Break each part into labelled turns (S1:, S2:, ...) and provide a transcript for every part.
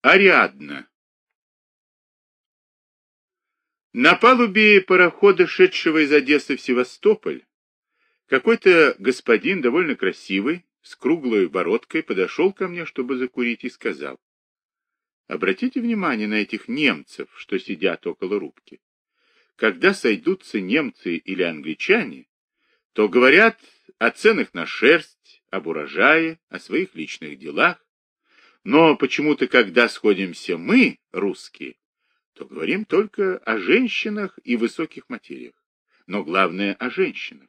S1: Ариадна. На палубе парохода, шедшего из Одессы в Севастополь, какой-то господин, довольно красивый, с круглой бородкой, подошел ко мне, чтобы закурить, и сказал: «Обратите внимание на этих немцев, что сидят около рубки. Когда сойдутся немцы или англичане, то говорят о ценах на шерсть, об урожае, о своих личных делах. Но почему-то, когда сходимся мы, русские, то говорим только о женщинах и высоких материях. Но главное о женщинах».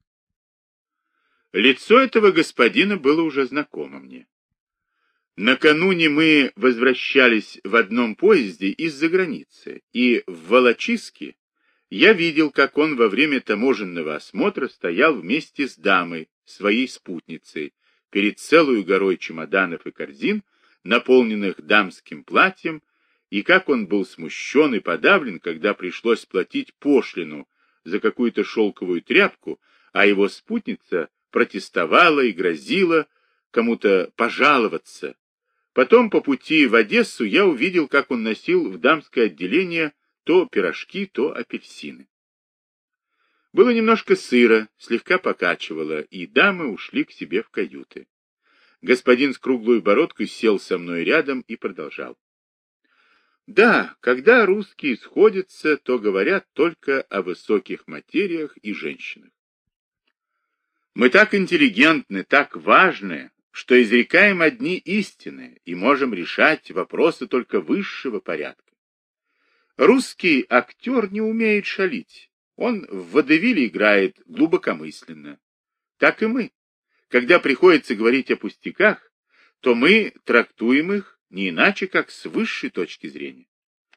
S1: Лицо этого господина было уже знакомо мне. Накануне мы возвращались в одном поезде из-за границы, и в Волочиске я видел, как он во время таможенного осмотра стоял вместе с дамой, своей спутницей, перед целой горой чемоданов и корзин, наполненных дамским платьем, и как он был смущен и подавлен, когда пришлось платить пошлину за какую-то шелковую тряпку, а его спутница протестовала и грозила кому-то пожаловаться. Потом по пути в Одессу я увидел, как он носил в дамское отделение то пирожки, то апельсины. Было немножко сыро, слегка покачивало, и дамы ушли к себе в каюты. Господин с круглой бородкой сел со мной рядом и продолжал: «Да, когда русские сходятся, то говорят только о высоких материях и женщинах. Мы так интеллигентны, так важны, что изрекаем одни истины и можем решать вопросы только высшего порядка. Русский актер не умеет шалить, он в водевиле играет глубокомысленно. Так и мы. Когда приходится говорить о пустяках, то мы трактуем их не иначе, как с высшей точки зрения.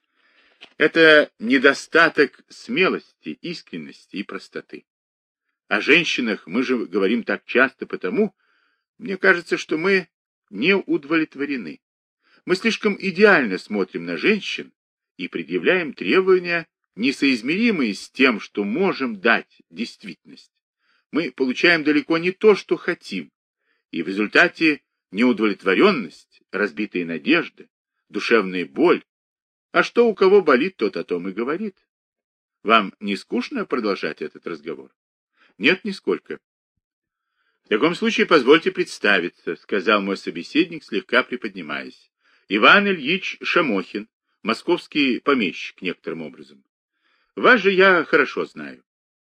S1: Это недостаток смелости, искренности и простоты. О женщинах мы же говорим так часто потому, мне кажется, что мы не удовлетворены. Мы слишком идеально смотрим на женщин и предъявляем требования, несоизмеримые с тем, что можем дать действительность. Мы получаем далеко не то, что хотим, и в результате неудовлетворенность, разбитые надежды, душевная боль. А что у кого болит, тот о том и говорит. Вам не скучно продолжать этот разговор? Нет, нисколько. В таком случае позвольте представиться, сказал мой собеседник, слегка приподнимаясь. Иван Ильич Шамохин, московский помещик некоторым образом. Вас же я хорошо знаю.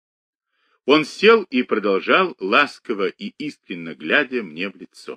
S1: Он сел и продолжал, ласково и искренно глядя мне в лицо.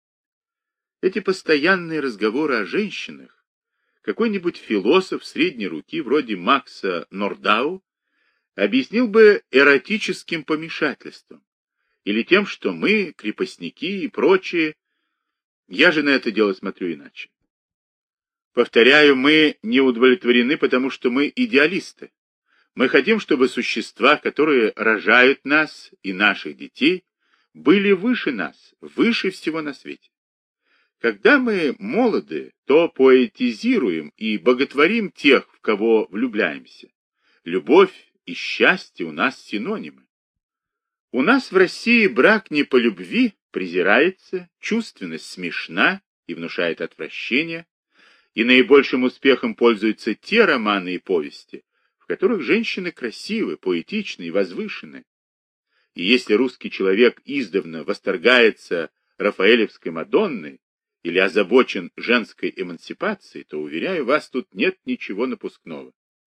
S1: Эти постоянные разговоры о женщинах какой-нибудь философ средней руки, вроде Макса Нордау, объяснил бы эротическим помешательством или тем, что мы, крепостники и прочие. Я же на это дело смотрю иначе. Повторяю, мы не удовлетворены, потому что мы идеалисты. Мы хотим, чтобы существа, которые рожают нас и наших детей, были выше нас, выше всего на свете. Когда мы молоды, то поэтизируем и боготворим тех, в кого влюбляемся. Любовь и счастье у нас синонимы. У нас в России брак не по любви презирается, чувственность смешна и внушает отвращение, и наибольшим успехом пользуются те романы и повести, в которых женщины красивы, поэтичны и возвышены. И если русский человек издавна восторгается рафаэлевской Мадонной или озабочен женской эмансипацией, то, уверяю вас, тут нет ничего напускного.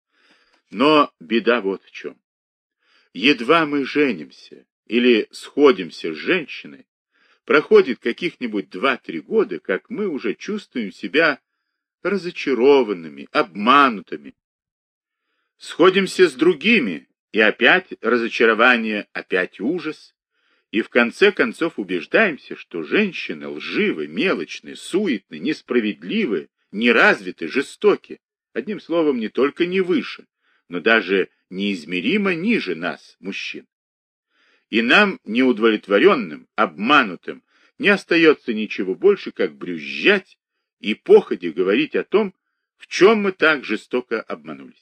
S1: Но беда вот в чем. Едва мы женимся или сходимся с женщиной, проходит каких-нибудь 2-3 года, как мы уже чувствуем себя разочарованными, обманутыми. Сходимся с другими, и опять разочарование, опять ужас, и в конце концов убеждаемся, что женщины лживы, мелочны, суетны, несправедливы, неразвиты, жестоки, одним словом, не только не выше, но даже неизмеримо ниже нас, мужчин. И нам, неудовлетворенным, обманутым, не остается ничего больше, как брюзжать и походя говорить о том, в чем мы так жестоко обманулись.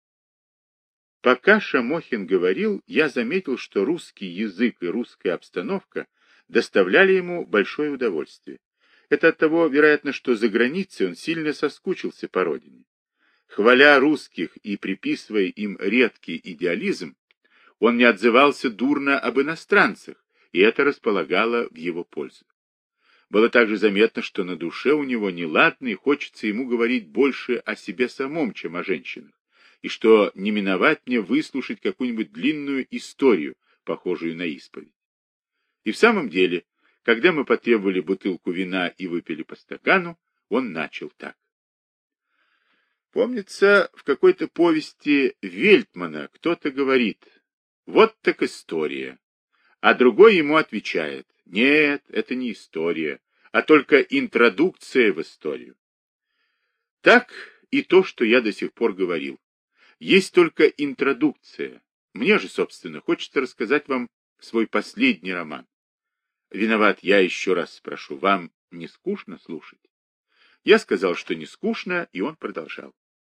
S1: Пока Шамохин говорил, я заметил, что русский язык и русская обстановка доставляли ему большое удовольствие. Это от того, вероятно, что за границей он сильно соскучился по родине. Хваля русских и приписывая им редкий идеализм, он не отзывался дурно об иностранцах, и это располагало в его пользу. Было также заметно, что на душе у него неладно, и хочется ему говорить больше о себе самом, чем о женщинах, и что не миновать мне выслушать какую-нибудь длинную историю, похожую на исповедь. И в самом деле, когда мы потребовали бутылку вина и выпили по стакану, он начал так. Помнится, в какой-то повести Вельтмана кто-то говорит: «Вот так история». А другой ему отвечает: «Нет, это не история, а только интродукция в историю». Так и то, что я до сих пор говорил. Есть только интродукция. Мне же, собственно, хочется рассказать вам свой последний роман. Виноват, я еще раз спрошу, вам не скучно слушать? Я сказал, что не скучно, и он продолжал.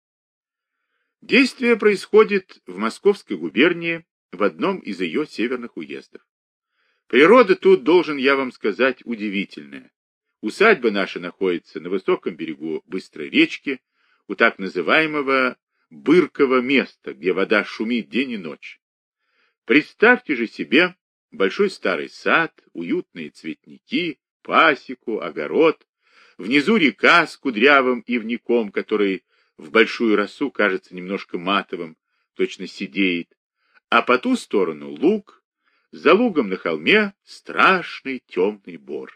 S1: Действие происходит в Московской губернии, в одном из ее северных уездов. Природа тут, должен я вам сказать, удивительная. Усадьба наша находится на высоком берегу быстрой речки, у так называемого Быркого места, где вода шумит день и ночь. Представьте же себе большой старый сад, уютные цветники, пасеку, огород, внизу река с кудрявым ивняком, который в большую росу кажется немножко матовым, точно сидеет, а по ту сторону луг, за лугом на холме страшный темный бор.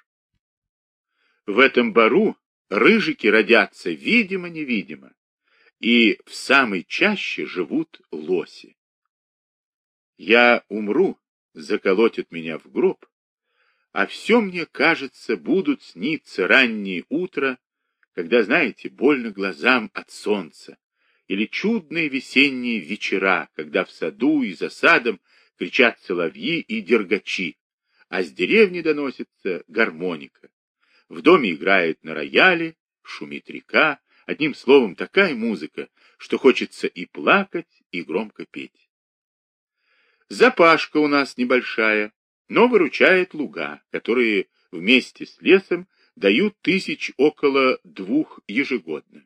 S1: В этом бору рыжики родятся видимо-невидимо, и в самой чаще живут лоси. Я умру, заколотят меня в гроб, а все мне, кажется, будут сниться раннее утро, когда, знаете, больно глазам от солнца, или чудные весенние вечера, когда в саду и за садом кричат соловьи и дергачи, а с деревни доносится гармоника. В доме играет на рояле, шумит река, одним словом, такая музыка, что хочется и плакать, и громко петь. Запашка у нас небольшая, но выручает луга, которые вместе с лесом дают около 2 ежегодно.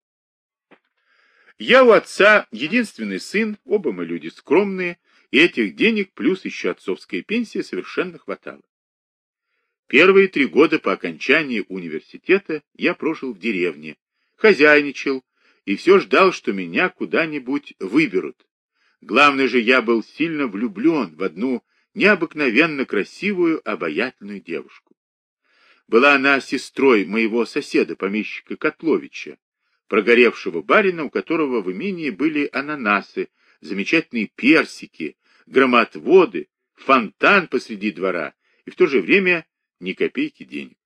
S1: Я у отца единственный сын, оба мы люди скромные, и этих денег плюс еще отцовская пенсия совершенно хватало. Первые 3 года по окончании университета я прожил в деревне, хозяйничал и все ждал, что меня куда-нибудь выберут. Главное же, я был сильно влюблен в одну необыкновенно красивую, обаятельную девушку. Была она сестрой моего соседа, помещика Котловича, прогоревшего барина, у которого в имении были ананасы, замечательные персики, громотводы, фонтан посреди двора и в то же время ни копейки денег.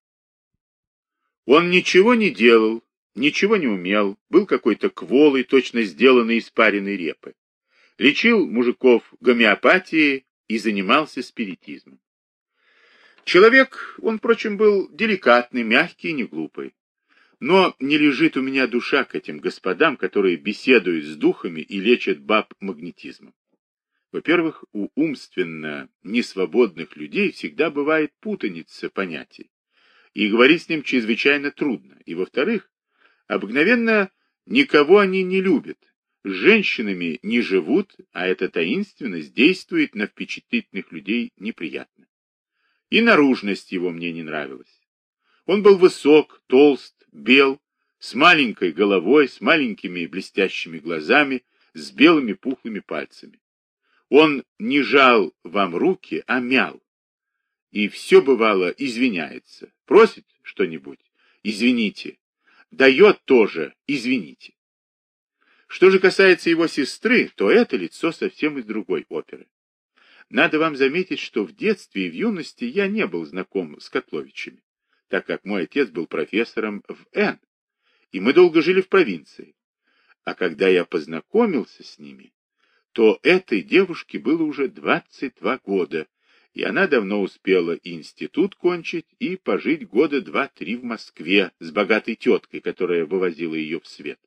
S1: Он ничего не делал, ничего не умел, был какой-то кволый, точно сделанный из пареной репы. Лечил мужиков гомеопатией и занимался спиритизмом. Человек, он, впрочем, был деликатный, мягкий и не глупый. Но не лежит у меня душа к этим господам, которые беседуют с духами и лечат баб магнетизмом. Во-первых, у умственно несвободных людей всегда бывает путаница понятий, и говорить с ним чрезвычайно трудно. И, во-вторых, обыкновенно никого они не любят, с женщинами не живут, а эта таинственность действует на впечатлительных людей неприятно. И наружность его мне не нравилась. Он был высок, толст, бел, с маленькой головой, с маленькими блестящими глазами, с белыми пухлыми пальцами. Он не жал вам руки, а мял. И все бывало извиняется. Просит что-нибудь — извините. Дает тоже — извините. Что же касается его сестры, то это лицо совсем из другой оперы. Надо вам заметить, что в детстве и в юности я не был знаком с Котловичами, так как мой отец был профессором в Н, и мы долго жили в провинции. А когда я познакомился с ними, то этой девушке было уже 22 года, и она давно успела и институт кончить, и пожить года 2-3 в Москве с богатой теткой, которая вывозила ее в свет.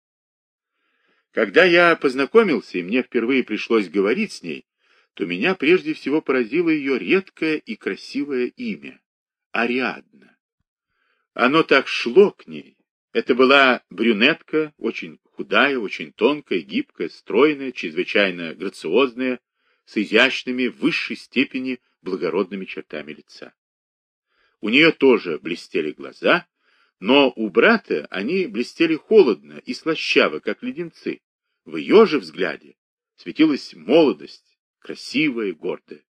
S1: Когда я познакомился, и мне впервые пришлось говорить с ней, то меня прежде всего поразило ее редкое и красивое имя — Ариадна. Оно так шло к ней. Это была брюнетка, очень худая, очень тонкая, гибкая, стройная, чрезвычайно грациозная, с изящными в высшей степени благородными чертами лица. У нее тоже блестели глаза, но у брата они блестели холодно и слащаво, как леденцы. В ее же взгляде светилась молодость, красивая и гордая.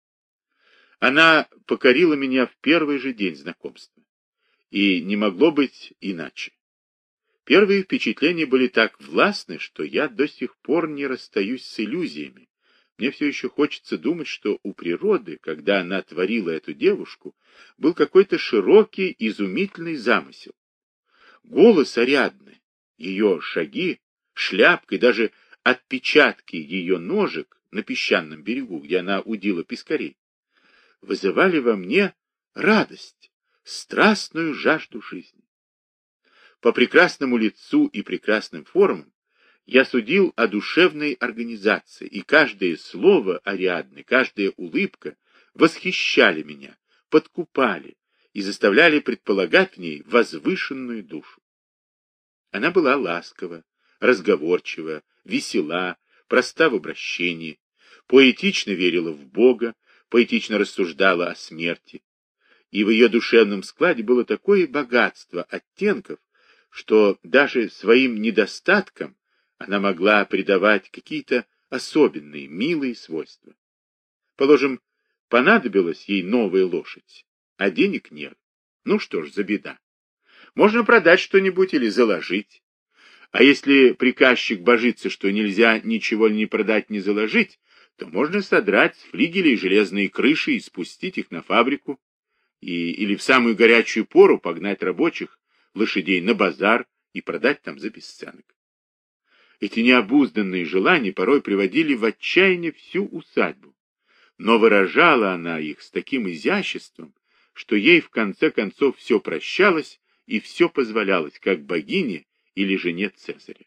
S1: Она покорила меня в первый же день знакомства. И не могло быть иначе. Первые впечатления были так властны, что я до сих пор не расстаюсь с иллюзиями. Мне все еще хочется думать, что у природы, когда она творила эту девушку, был какой-то широкий, изумительный замысел. Голос Ариадны, ее шаги, шляпка и даже отпечатки ее ножек на песчаном берегу, где она удила пескарей, вызывали во мне радость, страстную жажду жизни. По прекрасному лицу и прекрасным формам я судил о душевной организации, и каждое слово Ариадны, каждая улыбка восхищали меня, подкупали и заставляли предполагать в ней возвышенную душу. Она была ласкова, разговорчива, весела, проста в обращении, поэтично верила в Бога, поэтично рассуждала о смерти. И в ее душевном складе было такое богатство оттенков, что даже своим недостаткам она могла придавать какие-то особенные, милые свойства. Положим, понадобилась ей новая лошадь, а денег нет. Ну что ж, за беда. Можно продать что-нибудь или заложить. А если приказчик божится, что нельзя ничего ни продать, ни заложить, то можно содрать с флигелей железные крыши и спустить их на фабрику. Или в самую горячую пору погнать рабочих лошадей на базар и продать там за бесценок. Эти необузданные желания порой приводили в отчаяние всю усадьбу, но выражала она их с таким изяществом, что ей в конце концов все прощалось и все позволялось, как богине или жене Цезаря.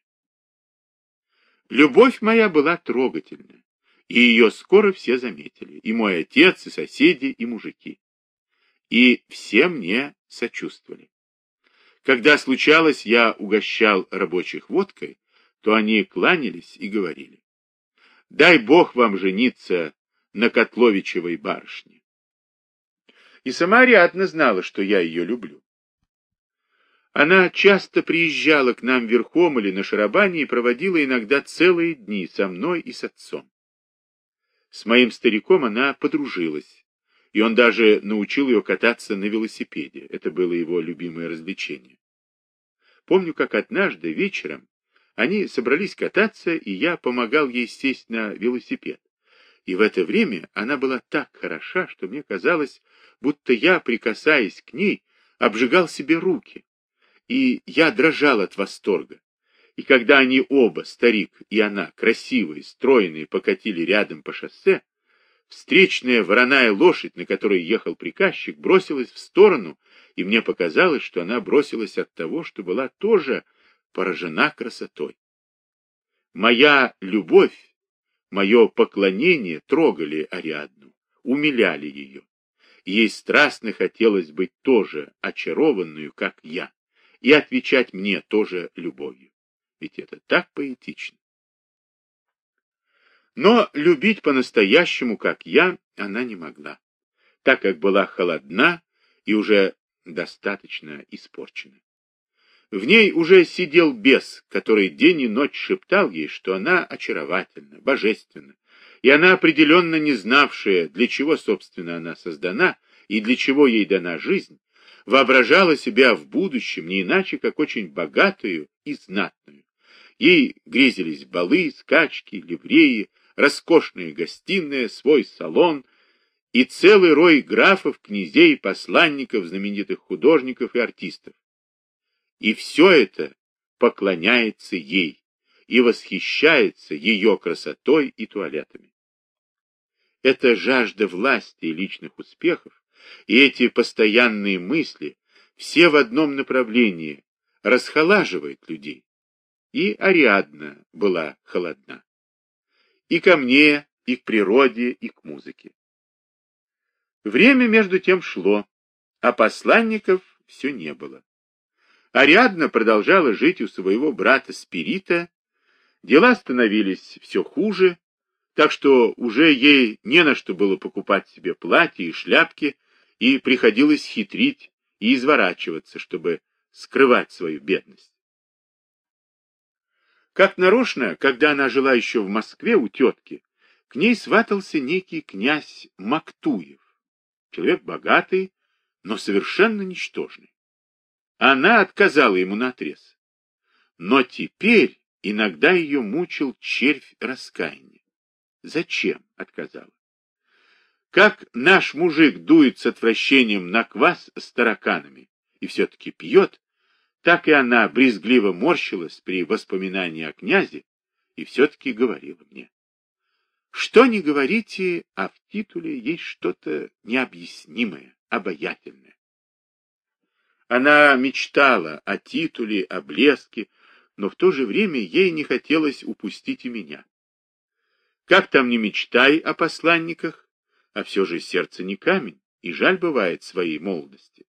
S1: Любовь моя была трогательна, и ее скоро все заметили, и мой отец, и соседи, и мужики. И все мне сочувствовали. Когда случалось, я угощал рабочих водкой, то они кланялись и говорили: «Дай Бог вам жениться на Котловичевой барышне». И сама Ариадна знала, что я ее люблю. Она часто приезжала к нам верхом или на шарабане и проводила иногда целые дни со мной и с отцом. С моим стариком она подружилась, и он даже научил ее кататься на велосипеде. Это было его любимое развлечение. Помню, как однажды вечером они собрались кататься, и я помогал ей сесть на велосипед. И в это время она была так хороша, что мне казалось, будто я, прикасаясь к ней, обжигал себе руки. И я дрожал от восторга. И когда они оба, старик и она, красивые, стройные, покатили рядом по шоссе, встречная вороная лошадь, на которой ехал приказчик, бросилась в сторону, и мне показалось, что она бросилась от того, что была тоже поражена красотой. Моя любовь, мое поклонение трогали Ариадну, умиляли ее. Ей страстно хотелось быть тоже очарованную, как я, и отвечать мне тоже любовью. Ведь это так поэтично. Но любить по-настоящему, как я, она не могла, так как была холодна и уже достаточно испорчена. В ней уже сидел бес, который день и ночь шептал ей, что она очаровательна, божественна, и она, определенно не знавшая, для чего, собственно, она создана и для чего ей дана жизнь, воображала себя в будущем не иначе, как очень богатую и знатную. Ей грезились балы, скачки, ливреи, роскошная гостиная, свой салон и целый рой графов, князей, посланников, знаменитых художников и артистов. И все это поклоняется ей и восхищается ее красотой и туалетами. Эта жажда власти и личных успехов, и эти постоянные мысли, все в одном направлении, расхолаживают людей. И Ариадна была холодна. И ко мне, и к природе, и к музыке. Время между тем шло, а посланников все не было. Ариадна продолжала жить у своего брата Спирита, дела становились все хуже, так что уже ей не на что было покупать себе платья и шляпки, и приходилось хитрить и изворачиваться, чтобы скрывать свою бедность. Как нарочно, когда она жила еще в Москве у тетки, к ней сватался некий князь Мактуев, человек богатый, но совершенно ничтожный. Она отказала ему наотрез. Но теперь иногда ее мучил червь раскаяния. Зачем отказала? Как наш мужик дует с отвращением на квас с тараканами и все-таки пьет, так и она брезгливо морщилась при воспоминании о князе и все-таки говорила мне: что ни говорите, а в титуле есть что-то необъяснимое, обаятельное. Она мечтала о титуле, о блеске, но в то же время ей не хотелось упустить и меня. Как там ни мечтай о посланниках, а все же сердце не камень, и жаль бывает своей молодости.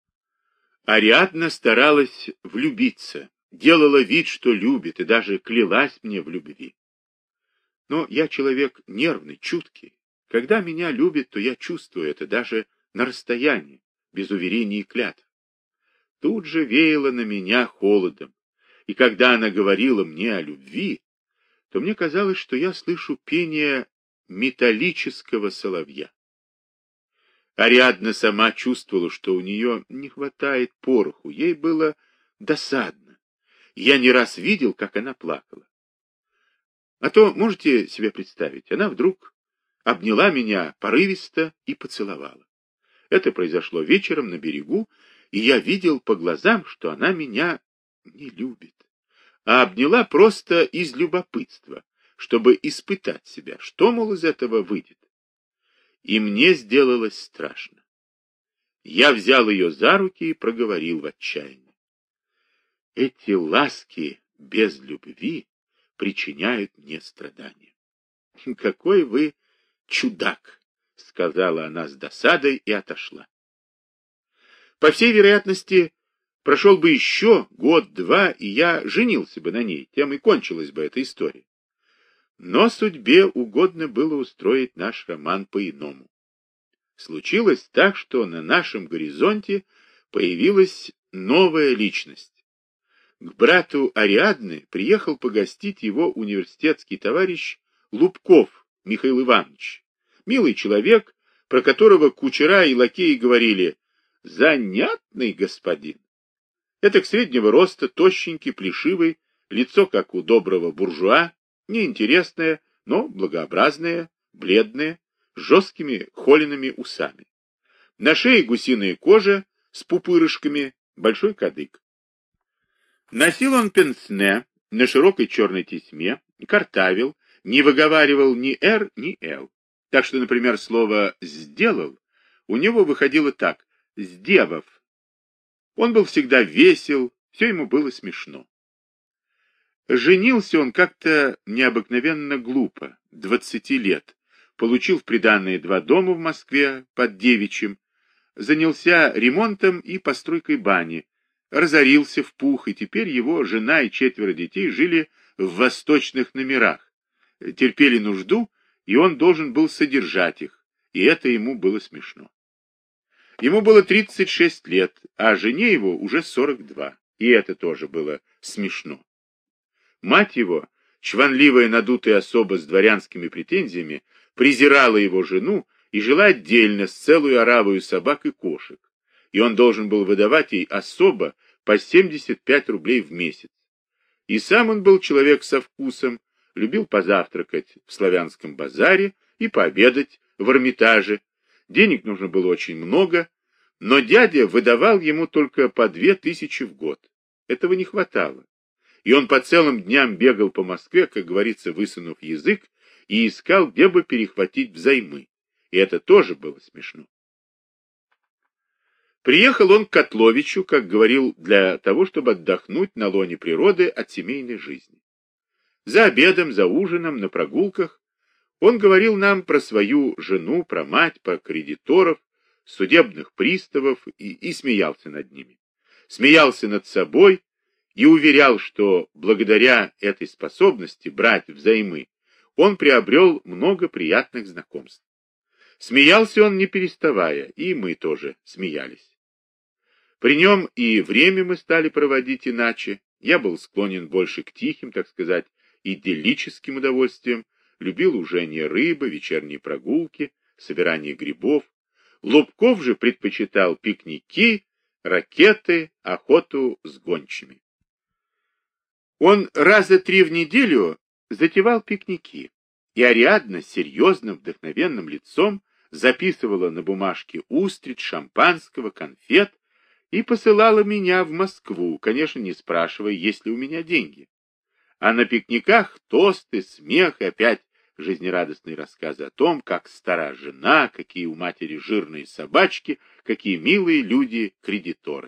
S1: Ариадна старалась влюбиться, делала вид, что любит, и даже клялась мне в любви. Но я человек нервный, чуткий. Когда меня любят, то я чувствую это даже на расстоянии, без уверений и клятв. Тут же веяло на меня холодом, и когда она говорила мне о любви, то мне казалось, что я слышу пение металлического соловья. Ариадна сама чувствовала, что у нее не хватает пороху, ей было досадно. Я не раз видел, как она плакала. А то, можете себе представить, она вдруг обняла меня порывисто и поцеловала. Это произошло вечером на берегу, и я видел по глазам, что она меня не любит, а обняла просто из любопытства, чтобы испытать себя, что, мол, из этого выйдет. И мне сделалось страшно. Я взял ее за руки и проговорил в отчаянии: эти ласки без любви причиняют мне страдания. Какой вы чудак, сказала она с досадой и отошла. По всей вероятности, прошел бы еще год-два, и я женился бы на ней, тем и кончилась бы эта история. Но судьбе угодно было устроить наш роман по-иному. Случилось так, что на нашем горизонте появилась новая личность. К брату Ариадны приехал погостить его университетский товарищ Лубков Михаил Иванович. Милый человек, про которого кучера и лакеи говорили: занятный господин. Этак среднего роста, тощенький, плешивый, лицо, как у доброго буржуа, неинтересное, но благообразное, бледное, с жесткими холеными усами. На шее гусиная кожа с пупырышками, большой кадык. Носил он пенсне на широкой черной тесьме, картавил, не выговаривал ни «р», ни «л». Так что, например, слово «сделал» у него выходило так: «сделав». Он был всегда весел, все ему было смешно. Женился он как-то необыкновенно глупо, 20 лет, получил в приданое 2 дома в Москве под Девичьим, занялся ремонтом и постройкой бани, разорился в пух, и теперь его жена и 4 детей жили в восточных номерах, терпели нужду, и он должен был содержать их, и это ему было смешно. Ему было 36 лет, а жене его уже 42, и это тоже было смешно. Мать его, чванливая надутая особа с дворянскими претензиями, презирала его жену и жила отдельно с целую оравою собак и кошек, и он должен был выдавать ей особо по 75 рублей в месяц. И сам он был человек со вкусом, любил позавтракать в Славянском базаре и пообедать в Эрмитаже. Денег нужно было очень много, но дядя выдавал ему только по 2000 в год. Этого не хватало. И он по целым дням бегал по Москве, как говорится, высунув язык, и искал, где бы перехватить взаймы. И это тоже было смешно. Приехал он к Котловичу, как говорил, для того, чтобы отдохнуть на лоне природы от семейной жизни. За обедом, за ужином, на прогулках он говорил нам про свою жену, про мать, про кредиторов, судебных приставов и смеялся над ними. Смеялся над собой и уверял, что благодаря этой способности брать взаймы он приобрел много приятных знакомств. Смеялся он не переставая, и мы тоже смеялись. При нем и время мы стали проводить иначе. Я был склонен больше к тихим, так сказать, идиллическим удовольствиям, любил ужение рыбы, вечерние прогулки, собирание грибов. Лубков же предпочитал пикники, ракеты, охоту с гончими. Он раза 3 в неделю затевал пикники, и Ариадна с серьезным, вдохновенным лицом записывала на бумажке устриц, шампанского, конфет и посылала меня в Москву, конечно, не спрашивая, есть ли у меня деньги. А на пикниках тосты, смех и опять жизнерадостные рассказы о том, как стара жена, какие у матери жирные собачки, какие милые люди-кредиторы.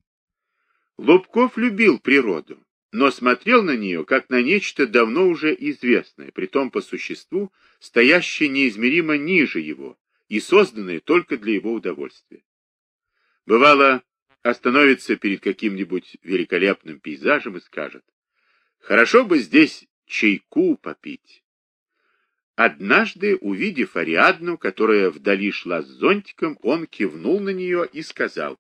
S1: Лубков любил природу, но смотрел на нее, как на нечто давно уже известное, притом по существу, стоящее неизмеримо ниже его и созданное только для его удовольствия. Бывало, остановится перед каким-нибудь великолепным пейзажем и скажет: «Хорошо бы здесь чайку попить». Однажды, увидев Ариадну, которая вдали шла с зонтиком, он кивнул на нее и сказал: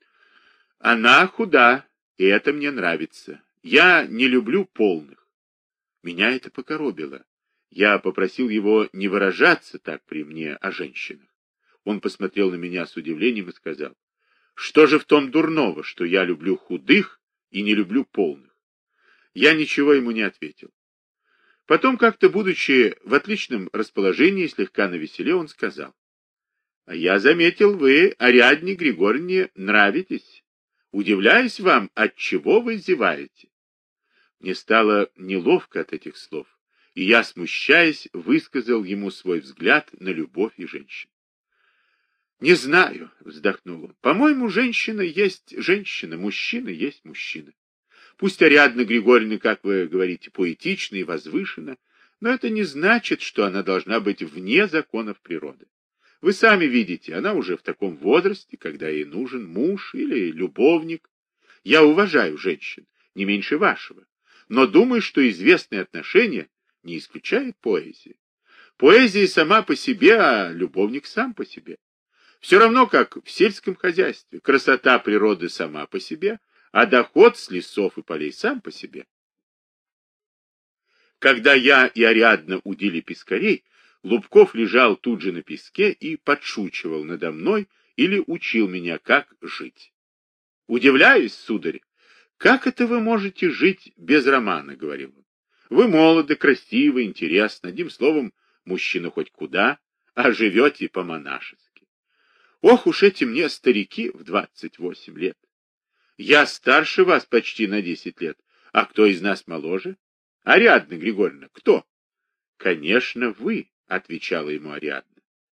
S1: «Она худа, и это мне нравится. Я не люблю полных». Меня это покоробило. Я попросил его не выражаться так при мне о женщинах. Он посмотрел на меня с удивлением и сказал: «Что же в том дурного, что я люблю худых и не люблю полных?» Я ничего ему не ответил. Потом, как-то будучи в отличном расположении, слегка навеселе, он сказал: «А я заметил, вы Ариадне Григорьевне нравитесь. Удивляюсь вам, отчего вы зеваете». Мне стало неловко от этих слов, и я, смущаясь, высказал ему свой взгляд на любовь и женщин. «Не знаю», — вздохнул он, — «по-моему, женщина есть женщина, мужчина есть мужчина. Пусть Ариадна Григорьевна, как вы говорите, поэтична и возвышена, но это не значит, что она должна быть вне законов природы. Вы сами видите, она уже в таком возрасте, когда ей нужен муж или любовник. Я уважаю женщин, не меньше вашего, но думаю, что известные отношения не исключает поэзии. Поэзия сама по себе, а любовник сам по себе. Все равно, как в сельском хозяйстве. Красота природы сама по себе, а доход с лесов и полей сам по себе. Когда я и Ариадна удили пескарей, Лубков лежал тут же на песке и подшучивал надо мной или учил меня, как жить. «Удивляюсь, сударь, как это вы можете жить без романа?» — говорил он. «Вы молоды, красивы, интересны, одним словом, мужчина хоть куда, а живете по-монашески. Ох уж эти мне старики в 28 лет! Я старше вас почти на 10 лет. А кто из нас моложе? Ариадна Григорьевна, кто? Конечно, вы, отвечала ему Ариадна.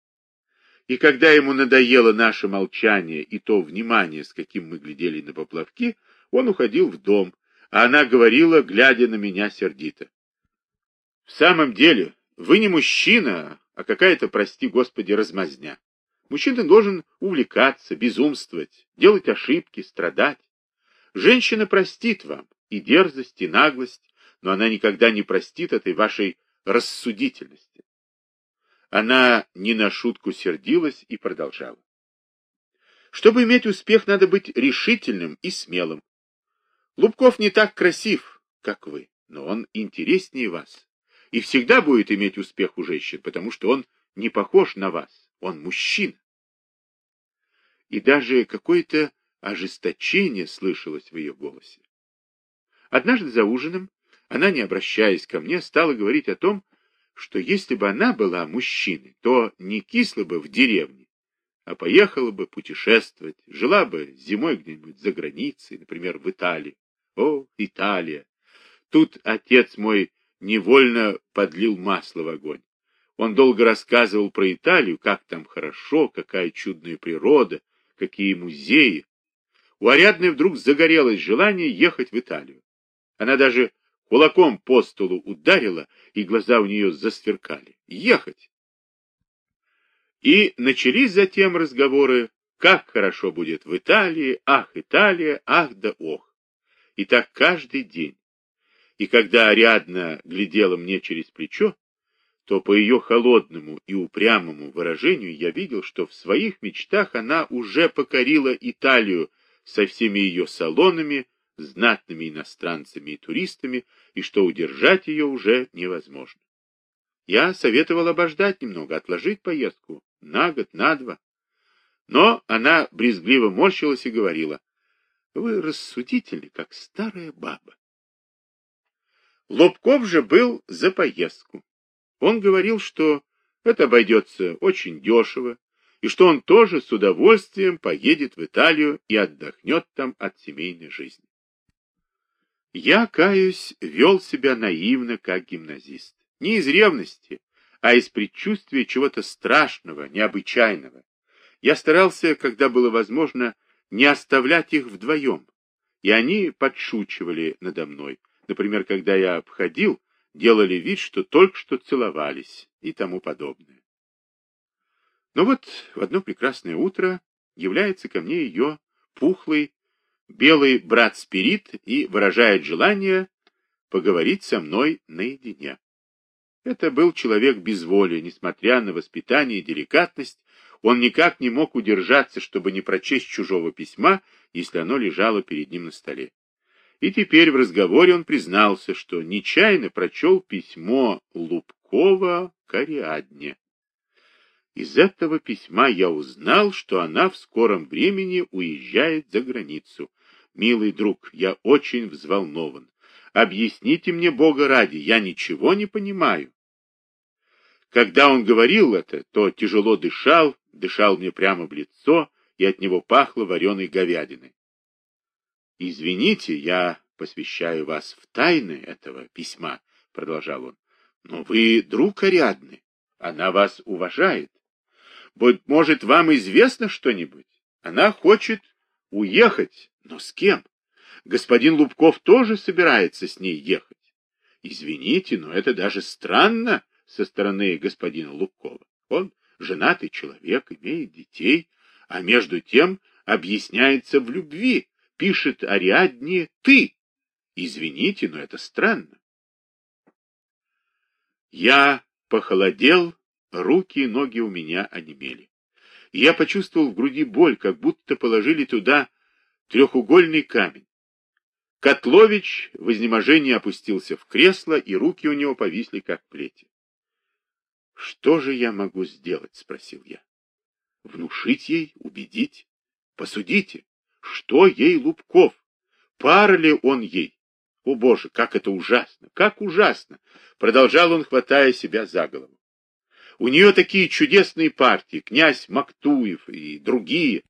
S1: И когда ему надоело наше молчание и то внимание, с каким мы глядели на поплавки, он уходил в дом, а она говорила, глядя на меня сердито: «В самом деле, вы не мужчина, а какая-то, прости господи, размазня. Мужчина должен увлекаться, безумствовать, делать ошибки, страдать. Женщина простит вам и дерзость, и наглость, но она никогда не простит этой вашей рассудительности». Она не на шутку сердилась и продолжала: «Чтобы иметь успех, надо быть решительным и смелым. Лубков не так красив, как вы, но он интереснее вас и всегда будет иметь успех у женщин, потому что он не похож на вас, он мужчина». И даже какое-то ожесточение слышалось в ее голосе. Однажды за ужином она, не обращаясь ко мне, стала говорить о том, что если бы она была мужчиной, то не кисла бы в деревне, а поехала бы путешествовать, жила бы зимой где-нибудь за границей, например, в Италии. О, Италия! Тут отец мой невольно подлил масло в огонь. Он долго рассказывал про Италию, как там хорошо, какая чудная природа, какие музеи. У Ариадны вдруг загорелось желание ехать в Италию. Она даже кулаком по столу ударила, и глаза у нее засверкали. Ехать! И начались затем разговоры, как хорошо будет в Италии, Италия, ах да ох. И так каждый день. И когда Ариадна глядела мне через плечо, то по ее холодному и упрямому выражению я видел, что в своих мечтах она уже покорила Италию со всеми ее салонами, знатными иностранцами и туристами, и что удержать ее уже невозможно. Я советовал обождать немного, отложить поездку на год, на два. Но она брезгливо морщилась и говорила: «Вы рассудительны, как старая баба». Лобков же был за поездку. Он говорил, что это обойдется очень дешево, и что он тоже с удовольствием поедет в Италию и отдохнет там от семейной жизни. Я, каюсь, вел себя наивно, как гимназист. Не из ревности, а из предчувствия чего-то страшного, необычайного. Я старался, когда было возможно, не оставлять их вдвоем, и они подшучивали надо мной. Например, когда я обходил, делали вид, что только что целовались и тому подобное. Но вот в одно прекрасное утро является ко мне ее пухлый белый брат Спирит и выражает желание поговорить со мной наедине. Это был человек без воли, несмотря на воспитание и деликатность, он никак не мог удержаться, чтобы не прочесть чужого письма, если оно лежало перед ним на столе. И теперь в разговоре он признался, что нечаянно прочел письмо Лубкова к Ариадне. Из этого письма я узнал, что она в скором времени уезжает за границу. Милый друг, я очень взволнован. Объясните мне, Бога ради, я ничего не понимаю. Когда он говорил это, то тяжело дышал мне прямо в лицо, и от него пахло вареной говядиной. «Извините, я посвящаю вас в тайны этого письма», — продолжал он, — «но вы друг Ариадны, она вас уважает. Быть может, вам известно что-нибудь? Она хочет уехать, но с кем? Господин Лубков тоже собирается с ней ехать. Извините, но это даже странно со стороны господина Лубкова. Он женатый человек, имеет детей, а между тем объясняется в любви, пишет Ариадне «ты». Извините, но это странно. Я похолодел, руки и ноги у меня онемели. И я почувствовал в груди боль, как будто положили туда трехугольный камень. Котлович в изнеможении опустился в кресло, и руки у него повисли, как плети. — Что же я могу сделать? — спросил я. — Внушить ей, убедить? Посудите, что ей Лубков? Пара ли он ей? О, Боже, как это ужасно! Как ужасно! Продолжал он, хватая себя за голову. У нее такие чудесные партии, князь Мактуев и другие.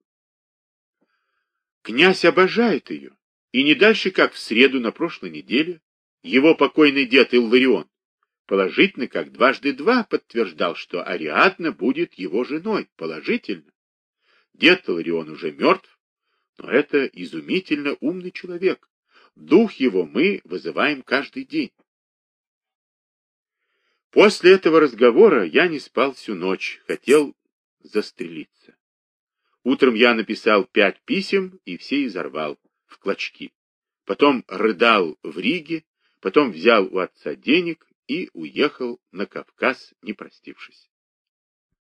S1: Князь обожает ее. И не дальше, как в среду на прошлой неделе, его покойный дед Илларион положительно, как дважды два, подтверждал, что Ариадна будет его женой. Положительно. Дед Илларион уже мертв, но это изумительно умный человек. Дух его мы вызываем каждый день. После этого разговора я не спал всю ночь, хотел застрелиться. Утром я написал 5 писем и все изорвал в клочки. Потом рыдал в Риге, потом взял у отца денег и уехал на Кавказ, не простившись.